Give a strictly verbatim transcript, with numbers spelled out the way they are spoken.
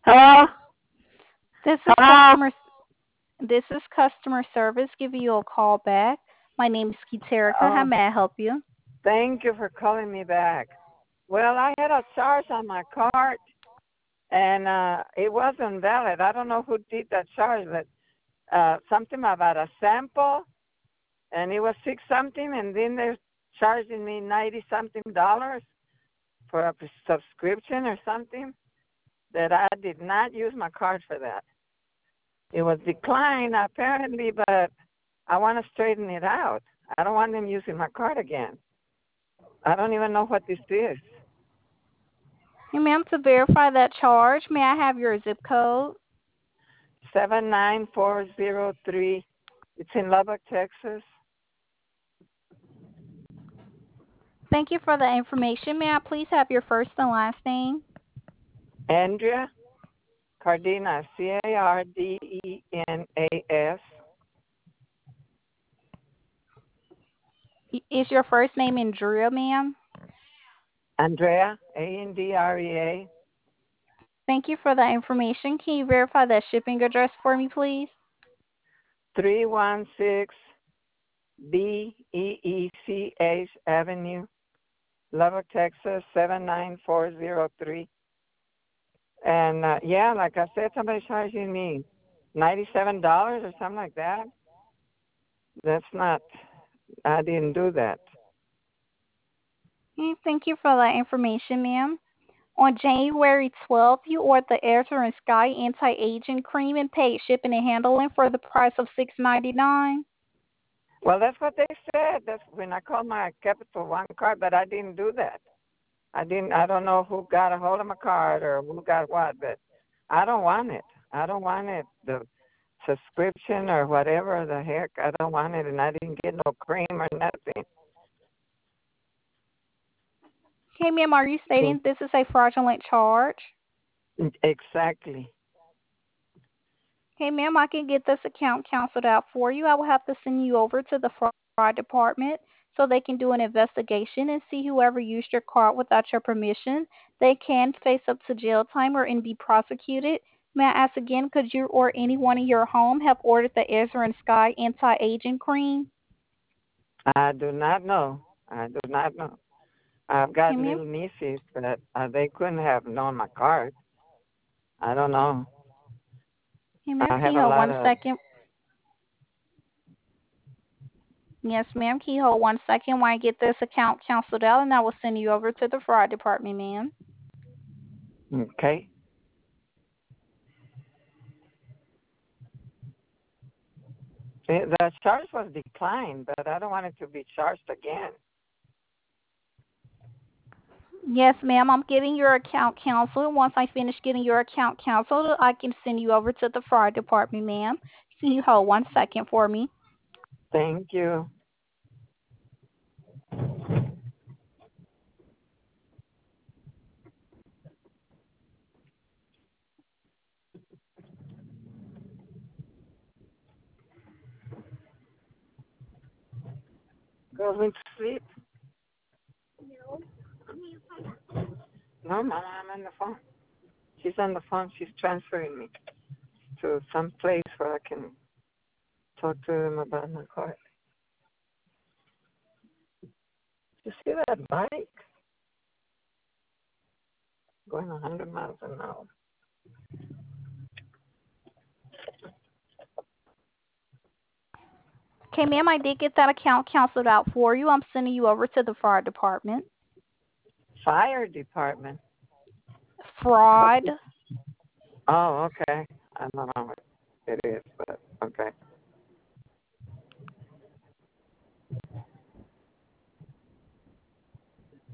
Hello? This is Hello? customer this is customer service giving you a call back. My name is Kiterica. How Oh, may I help you? thank you for calling me back. Well, I had a charge on my card, and uh, it wasn't valid. I don't know who did that charge, but uh, something about a sample, and it was six something, and then they're charging me ninety something dollars for a subscription or something that I did not use my card for that. It was declined apparently, but I want to straighten it out. I don't want them using my card again. I don't even know what this is. Hey, ma'am, to verify that charge, may I have your zip code? seven nine four zero three. It's in Lubbock, Texas. Thank you for the information. May I please have your first and last name? Andrea Cardenas, C A R D E N A S. Is your first name Andrea, ma'am? Andrea, A N D R E A. Thank you for the information. Can you verify that shipping address for me, please? three one six B E E C H Avenue, Lubbock, Texas, seven nine four zero three. And uh, yeah, like I said, somebody's charging me ninety-seven dollars or something like that. That's not, I didn't do that. Okay, thank you for that information, ma'am. On January twelfth, you ordered the Air and Sky Anti-Aging Cream and paid shipping and handling for the price of six ninety-nine. Well, that's what they said. That's when I called my Capital One card, but I didn't do that. I didn't. I don't know who got a hold of my card or who got what, but I don't want it. I don't want it. The subscription or whatever the heck, I don't want it, and I didn't get no cream or nothing. Okay, ma'am, are you stating this is a fraudulent charge? Exactly. Okay, ma'am, I can get this account canceled out for you. I will have to send you over to the fraud department so they can do an investigation and see whoever used your card without your permission. They can face up to jail time or and be prosecuted. May I ask again, could you or anyone in your home have ordered the Ezra and Sky anti-aging cream? I do not know. I do not know. I've Okay, got ma'am. little nieces, but uh, they couldn't have known my card. I don't know. Okay, ma'am, I can have you a hold lot one of. second? Yes, ma'am, can you hold one second while I get this account canceled out and I will send you over to the fraud department, ma'am. Okay. The the charge was declined, but I don't want it to be charged again. Yes, ma'am. I'm getting your account canceled. Once I finish getting your account canceled, I can send you over to the fraud department, ma'am. Can you hold one second for me? Thank you. Going to sleep? No, Mama, I'm on the phone. She's on the phone. She's transferring me to some place where I can talk to them about my car. You see that bike going a hundred miles an hour? Okay, ma'am, I did get that account canceled out for you. I'm sending you over to the fraud department. Fire department. Fraud. Oh, okay. I don't know what it is, but